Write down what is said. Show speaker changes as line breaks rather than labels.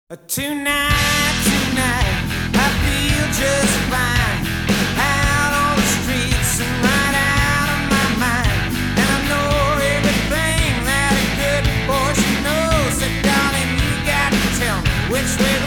Tonight, I feel just fine. Out on the streets and right out of my mind. And I know everything that a good boy should know. So darling, you got to tell me which way